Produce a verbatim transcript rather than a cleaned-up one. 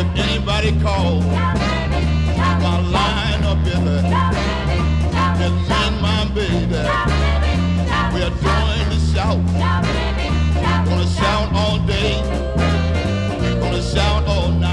If anybody calls my line up in the, just me and my baby, we are doing the shout. Gonna shout all day, gonna shout all night.